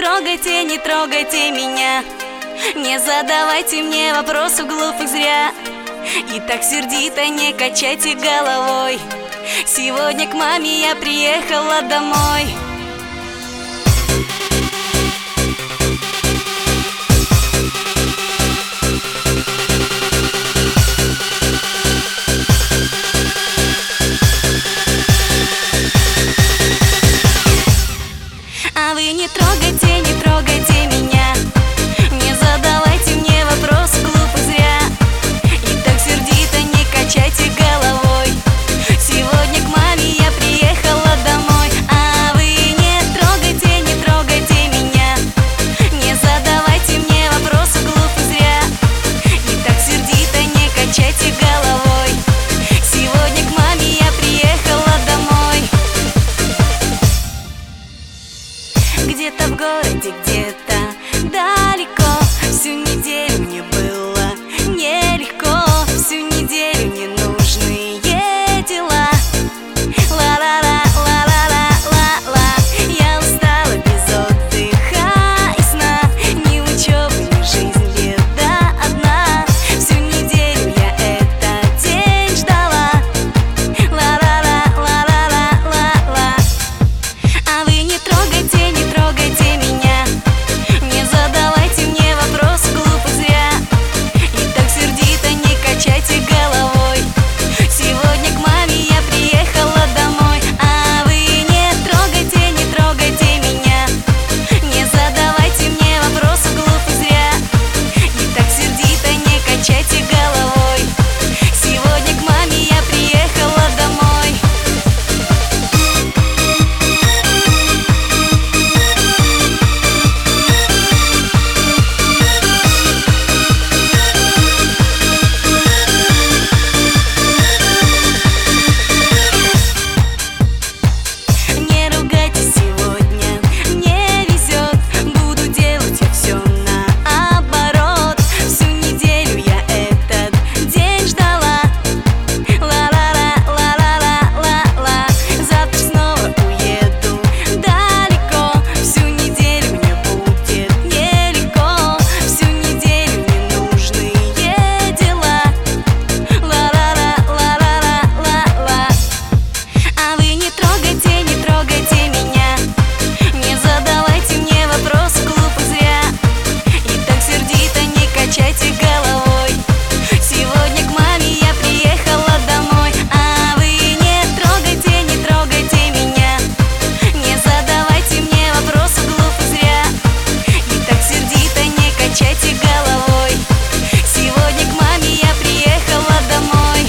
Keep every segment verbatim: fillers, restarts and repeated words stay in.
трогайте, не трогайте меня. Не задавайте мне вопросов глупых зря. И так сердито не качайте головой. Сегодня к маме я приехала домой. А вы не трогайте, не трогайте меня. Не задавайте мне вопросы глупых зря. И так сердито не качайте головой. Сегодня к маме я приехала домой. А вы не трогайте, не трогайте меня. Не задавайте мне вопросы глупых зря. И так сердито не качайте головой. Сегодня к маме я приехала домой. Где-то в городе, где-то далеко. Всю неделю мне было нелегко. Всю неделю ненужные дела. Ла-ла-ла, ла-ла-ла-ла-ла. Я устала без отдыха и сна. Ни учебы, ни жизнь, беда одна. Всю неделю я этот день ждала. Ла-ла-ла, ла-ла-ла-ла-ла. А вы не трогайте, не трогайте меня. Не задавайте мне вопросы глупых зря. И так сердито не качайте головой. Сегодня к маме я приехала домой. А вы не трогайте, не трогайте меня. Не задавайте мне вопросы глупых зря. И так сердито не качайте головой. Сегодня к маме я приехала домой. Не ругайтесь сегодня, мне везет. Буду делать я все наоборот. Всю неделю я этот день ждала. Ла-ла-ла, ла-ла-ла-ла-ла. Завтра снова уеду далеко. Всю неделю мне будет нелегко. Всю неделю ненужные дела. Ла-ла-ла, ла-ла-ла-ла-ла. А вы не трогайте, не трогайте меня. Не задавайте мне вопросы глупых зря. И так сердито не качайте головой. Сегодня к маме я приехала домой. А вы не трогайте, не трогайте меня. Не задавайте мне вопросы глупых зря. И так сердито не качайте головой. Сегодня к маме я приехала домой.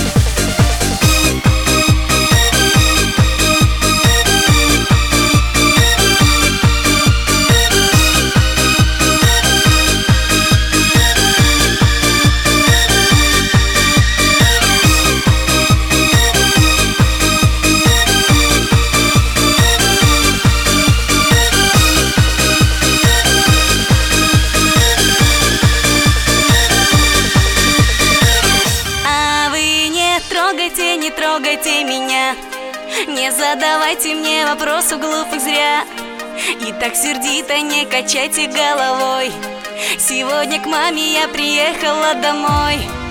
А вы не трогайте, не трогайте меня. Не задавайте мне вопросов глупых зря. И так сердито не качайте головой. Сегодня к маме я приехала домой.